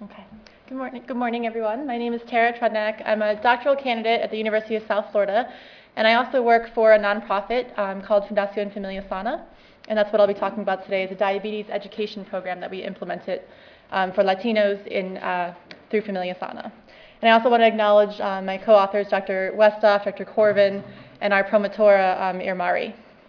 Okay. Good morning, everyone. My name is Tara Trudnak. I'm a doctoral candidate at the University of South Florida, and I also work for a nonprofit called Fundación Familia Sana, and that's what I'll be talking about today, is a diabetes education program that we implemented for Latinos through Familia Sana. And I also want to acknowledge my co-authors, Dr. Westhoff, Dr. Corvin, and our promotora, Irmari.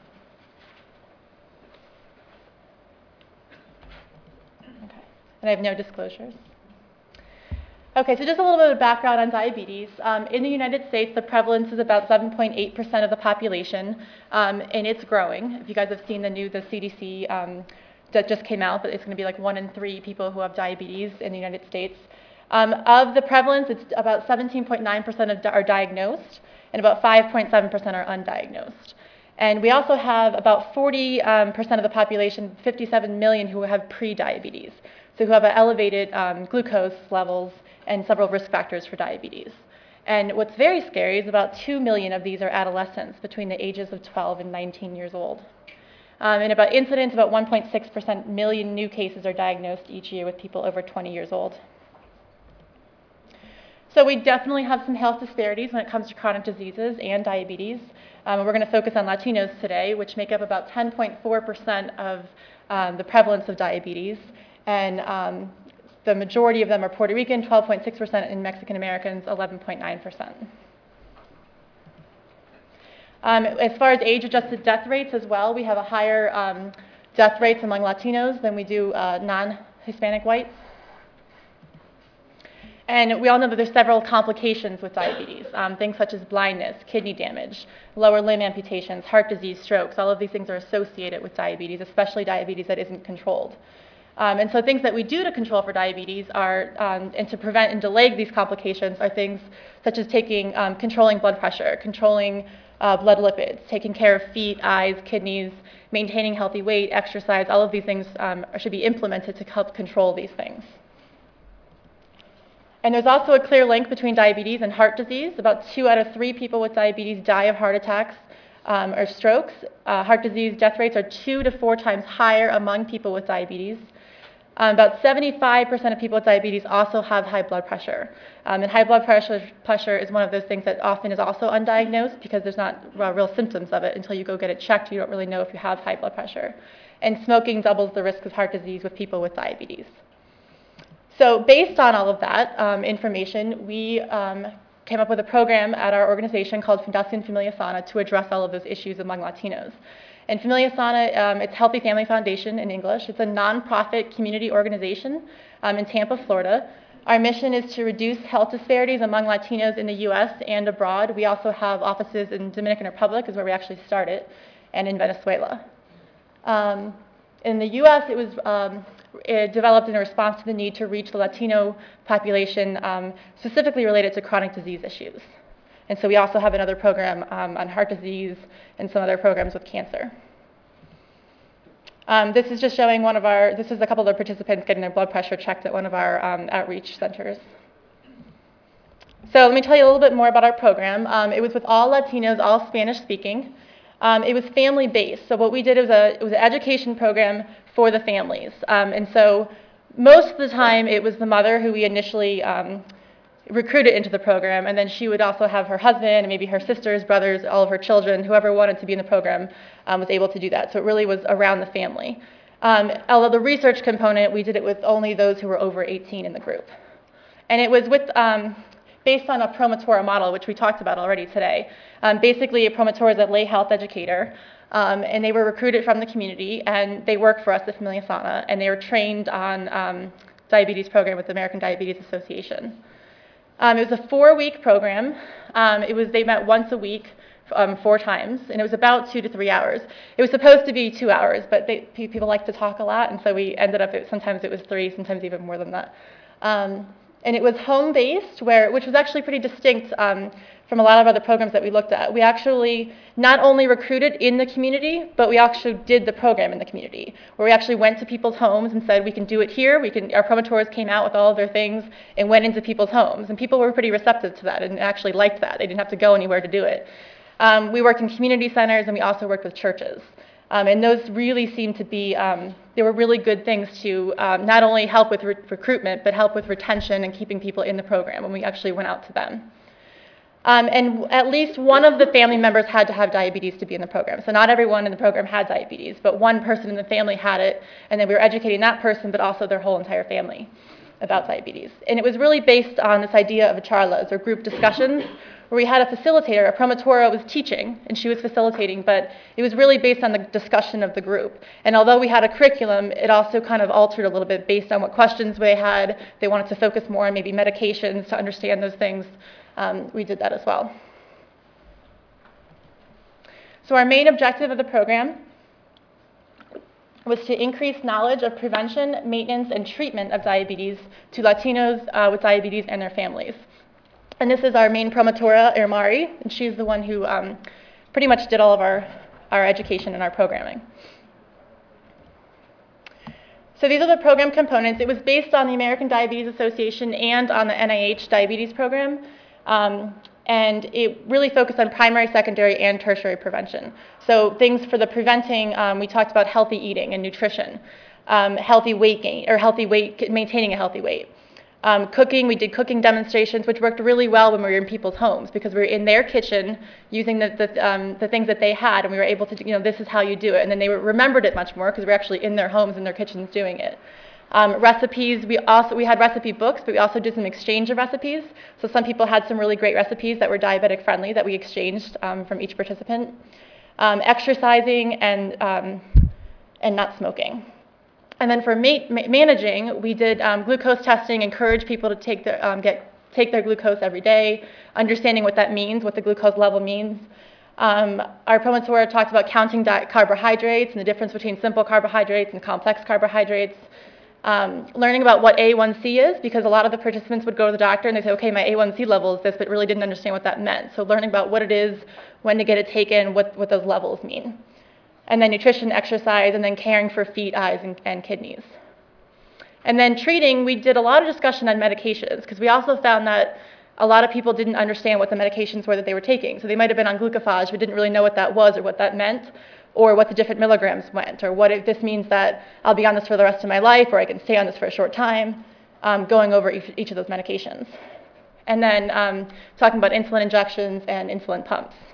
Okay. And I have no disclosures. Okay, so just a little bit of background on diabetes. In the United States, the prevalence is about 7.8% of the population, and it's growing. If you guys have seen the CDC that just came out, that it's going to be like 1 in 3 people who have diabetes in the United States. Of the prevalence, it's about 17.9% are diagnosed, and about 5.7% are undiagnosed. And we also have about 40% of the population, 57 million, who have pre-diabetes, so who have elevated glucose levels and several risk factors for diabetes. And what's very scary is about 2 million of these are adolescents between the ages of 12 and 19 years old. And about 1.6% million new cases are diagnosed each year with people over 20 years old. So we definitely have some health disparities when it comes to chronic diseases and diabetes. We're going to focus on Latinos today, which make up about 10.4% of the prevalence of diabetes. And the majority of them are Puerto Rican, 12.6%, and Mexican Americans, 11.9%. As far as age-adjusted death rates as well, we have a higher death rates among Latinos than we do non-Hispanic whites. And we all know that there's several complications with diabetes, things such as blindness, kidney damage, lower limb amputations, heart disease, strokes. All of these things are associated with diabetes, especially diabetes that isn't controlled. And so things that we do to control for diabetes are, and to prevent and delay these complications, are things such as controlling blood pressure, controlling blood lipids, taking care of feet, eyes, kidneys, maintaining healthy weight, exercise. All of these things should be implemented to help control these things. And there's also a clear link between diabetes and heart disease. About 2 out of 3 people with diabetes die of heart attacks or strokes. Heart disease death rates are 2 to 4 times higher among people with diabetes. About 75% of people with diabetes also have high blood pressure. And high blood pressure is one of those things that often is also undiagnosed because there's not real symptoms of it until you go get it checked. You don't really know if you have high blood pressure. And smoking doubles the risk of heart disease with people with diabetes. So based on all of that information, we came up with a program at our organization called Fundación Familia Sana to address all of those issues among Latinos. And Familia Sana, it's Healthy Family Foundation in English. It's a nonprofit community organization in Tampa, Florida. Our mission is to reduce health disparities among Latinos in the U.S. and abroad. We also have offices in Dominican Republic, is where we actually started, and in Venezuela. In the U.S., it was developed in response to the need to reach the Latino population, specifically related to chronic disease issues. And so we also have another program on heart disease and some other programs with cancer. This is just showing this is a couple of the participants getting their blood pressure checked at one of our outreach centers. So let me tell you a little bit more about our program. It was with all Latinos, all Spanish speaking. It was family-based. So what we did was it was an education program for the families. And so most of the time it was the mother who we initially recruited into the program, and then she would also have her husband and maybe her sisters, brothers, all of her children, whoever wanted to be in the program was able to do that. So it really was around the family. Although the research component, we did it with only those who were over 18 in the group. And it was based on a promotora model, which we talked about already today. Basically, a promotora is a lay health educator, and they were recruited from the community, and they work for us at Familia Sana, and they were trained on diabetes program with the American Diabetes Association. It was a 4-week program. They met once a week, 4 times, and it was about 2 to 3 hours. It was supposed to be 2 hours, but people like to talk a lot, and so we ended up, sometimes it was 3, sometimes even more than that. And it was home-based, which was actually pretty distinct from a lot of other programs that we looked at. We actually not only recruited in the community, but we actually did the program in the community, where we actually went to people's homes and said, we can do it here. Our promotoras came out with all of their things and went into people's homes. And people were pretty receptive to that and actually liked that. They didn't have to go anywhere to do it. We worked in community centers, and we also worked with churches. And those really seemed to be, they were really good things to not only help with recruitment, but help with retention and keeping people in the program when we actually went out to them. And at least one of the family members had to have diabetes to be in the program. So not everyone in the program had diabetes, but one person in the family had it, and then we were educating that person, but also their whole entire family about diabetes. And it was really based on this idea of charlas, or group discussions, where we had a facilitator. A promotora was teaching, and she was facilitating, but it was really based on the discussion of the group. And although we had a curriculum, it also kind of altered a little bit based on what questions they had. They wanted to focus more on maybe medications to understand those things. We did that as well. So our main objective of the program was to increase knowledge of prevention, maintenance, and treatment of diabetes to Latinos with diabetes and their families. And this is our main promotora, Irmari, and she's the one who pretty much did all of our education and our programming. So these are the program components. It was based on the American Diabetes Association and on the NIH diabetes program. And it really focused on primary, secondary, and tertiary prevention. So things for the preventing, we talked about healthy eating and nutrition, healthy weight gain, or maintaining a healthy weight. Cooking, we did cooking demonstrations, which worked really well when we were in people's homes because we were in their kitchen using the things that they had, and we were able to, this is how you do it. And then they remembered it much more because we were actually in their homes, in their kitchens doing it. Recipes, we had recipe books, but we also did some exchange of recipes. So some people had some really great recipes that were diabetic friendly that we exchanged from each participant. Exercising and not smoking. And then for managing, we did glucose testing, encourage people to take their glucose every day, understanding what that means, what the glucose level means. Our promotora talked about counting carbohydrates and the difference between simple carbohydrates and complex carbohydrates. Learning about what A1C is, because a lot of the participants would go to the doctor and they say, okay, my A1C level is this, but really didn't understand what that meant. So learning about what it is, when to get it taken, what those levels mean. And then nutrition, exercise, and then caring for feet, eyes, and kidneys. And then treating, we did a lot of discussion on medications, because we also found that a lot of people didn't understand what the medications were that they were taking. So they might have been on glucophage, but didn't really know what that was or what that meant, or what the different milligrams meant, or what if this means that I'll be on this for the rest of my life, or I can stay on this for a short time, going over each of those medications. And then talking about insulin injections and insulin pumps.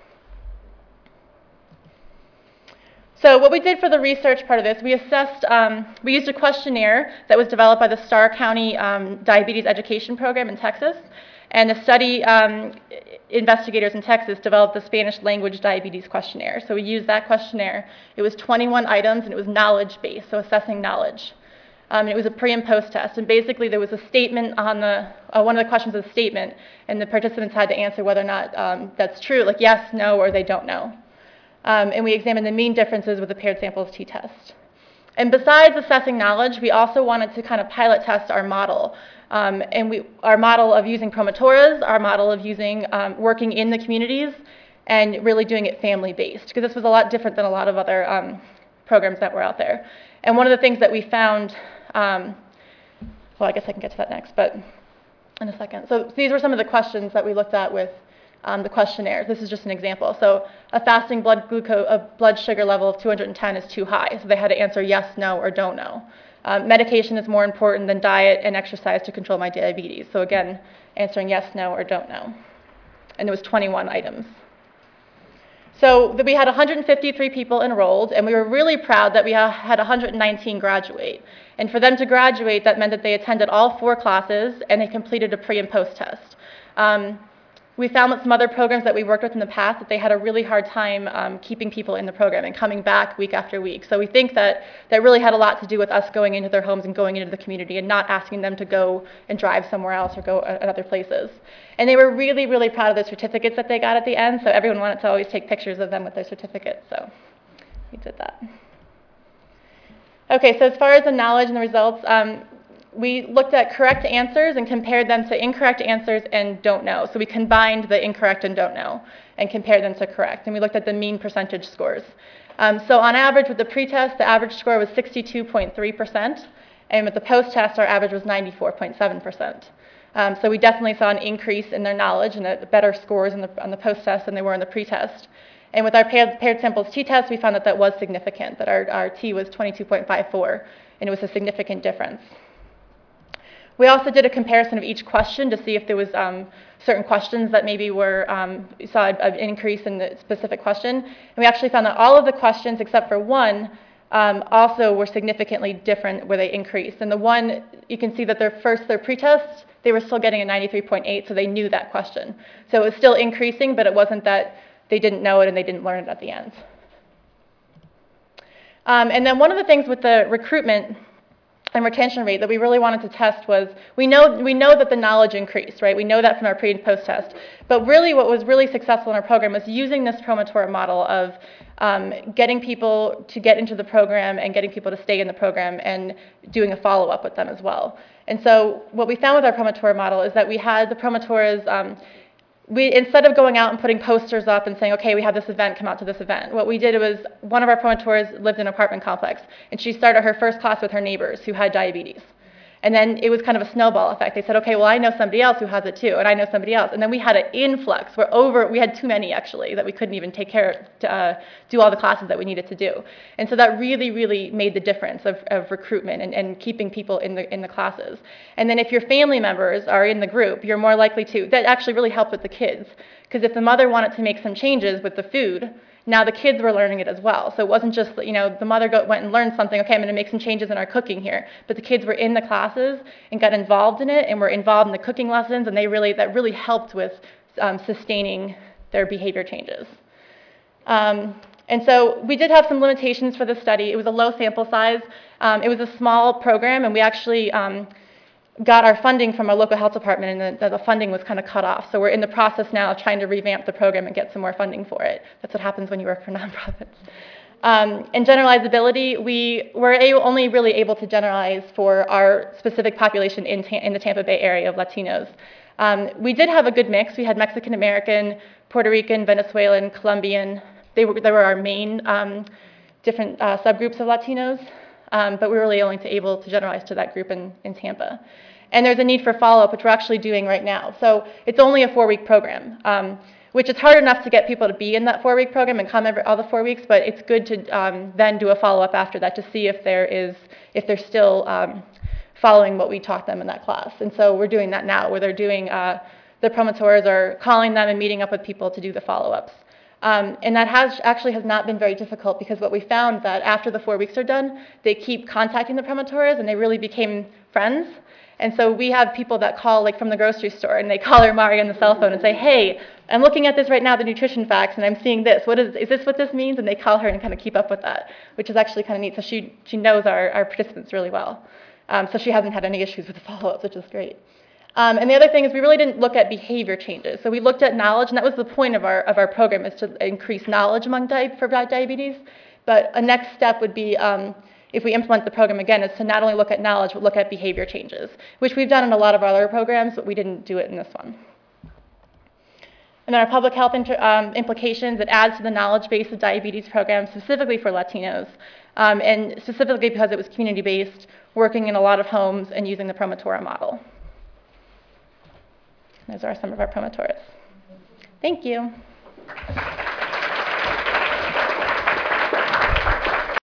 So what we did for the research part of this, we assessed, we used a questionnaire that was developed by the Starr County Diabetes Education Program in Texas. And the study investigators in Texas developed the Spanish language diabetes questionnaire. So we used that questionnaire. It was 21 items, and it was knowledge-based, so assessing knowledge. It was a pre and post test. And basically, there was a statement on one of the questions was a statement, and the participants had to answer whether or not that's true, like yes, no, or they don't know. And we examined the mean differences with the paired samples t-test. And besides assessing knowledge, we also wanted to kind of pilot test our model. Our model of using promotoras, our model of using working in the communities, and really doing it family-based, because this was a lot different than a lot of other programs that were out there. And one of the things that we found, well, I guess I can get to that next, but in a second. So these were some of the questions that we looked at with the questionnaires. This is just an example. So a fasting blood sugar level of 210 is too high. So they had to answer yes, no, or don't know. Medication is more important than diet and exercise to control my diabetes. So again, answering yes, no, or don't know. And it was 21 items. So we had 153 people enrolled, and we were really proud that we had 119 graduate. And for them to graduate, that meant that they attended all 4 classes, and they completed a pre and post test. We found with some other programs that we worked with in the past that they had a really hard time keeping people in the program and coming back week after week. So we think that that really had a lot to do with us going into their homes and going into the community and not asking them to go and drive somewhere else or go at other places. And they were really, really proud of the certificates that they got at the end, so everyone wanted to always take pictures of them with their certificates, so we did that. Okay, so as far as the knowledge and the results, we looked at correct answers and compared them to incorrect answers and don't know. So we combined the incorrect and don't know and compared them to correct. And we looked at the mean percentage scores. So on average with the pretest, the average score was 62.3%. And with the post-test, our average was 94.7%. So we definitely saw an increase in their knowledge and better scores on the post-test than they were in the pretest. And with our paired samples t-test, we found that that was significant, that our t was 22.54, and it was a significant difference. We also did a comparison of each question to see if there was certain questions that maybe were, saw an increase in the specific question. And we actually found that all of the questions except for one also were significantly different where they increased. And the one, you can see that their pretest, they were still getting a 93.8, so they knew that question. So it was still increasing, but it wasn't that they didn't know it and they didn't learn it at the end. And then one of the things with the recruitment and retention rate that we really wanted to test was, we know that the knowledge increased, right? We know that from our pre and post test. But really what was really successful in our program was using this Promotora model of getting people to get into the program and getting people to stay in the program and doing a follow-up with them as well. And so what we found with our Promotora model is that we had the Promotoras, instead of going out and putting posters up and saying, okay, we have this event, come out to this event, what we did was, one of our Promotoras lived in an apartment complex, and she started her first class with her neighbors who had diabetes. And then it was kind of a snowball effect. They said, okay, well, I know somebody else who has it too, and I know somebody else. And then we had an influx. We had too many, actually, that we couldn't even take care to do all the classes that we needed to do. And so that really, really made the difference of recruitment and keeping people in the classes. And then if your family members are in the group, you're more likely to, that actually really helped with the kids. Because if the mother wanted to make some changes with the food, now the kids were learning it as well. So it wasn't just, the mother went and learned something, okay, I'm gonna make some changes in our cooking here. But the kids were in the classes and got involved in it and were involved in the cooking lessons, and that really helped with sustaining their behavior changes. And so we did have some limitations for the study. It was a low sample size. It was a small program, and we actually got our funding from our local health department, and the funding was kind of cut off. So we're in the process now of trying to revamp the program and get some more funding for it. That's what happens when you work for nonprofits. And generalizability, we were only really able to generalize for our specific population in the Tampa Bay area of Latinos. We did have a good mix. We had Mexican American, Puerto Rican, Venezuelan, Colombian. They were our main different subgroups of Latinos, but we were really only able to generalize to that group in Tampa. And there's a need for follow-up, which we're actually doing right now. So it's only a 4-week program, which is hard enough to get people to be in that 4-week program and come all the 4 weeks, but it's good to then do a follow-up after that to see if they're still following what we taught them in that class. And so we're doing that now, where they're doing, the Promotoras are calling them and meeting up with people to do the follow-ups. And that actually has not been very difficult, because what we found that after the 4 weeks are done, they keep contacting the Promotoras, and they really became friends. And so we have people that call, like from the grocery store, and they call her Mari on the cell phone and say, hey, I'm looking at this right now, the nutrition facts, and I'm seeing this. Is this what this means? And they call her and kind of keep up with that, which is actually kind of neat. So she knows our participants really well. So she hasn't had any issues with the follow-ups, which is great. And the other thing is, we really didn't look at behavior changes. So we looked at knowledge, and that was the point of our program, is to increase knowledge for diabetes. But a next step would be, if we implement the program again, is to not only look at knowledge, but look at behavior changes, which we've done in a lot of our other programs, but we didn't do it in this one. And then our public health implications, it adds to the knowledge base of diabetes program, specifically for Latinos, and specifically because it was community-based, working in a lot of homes and using the Promotora model. Those are some of our Promotoras. Thank you.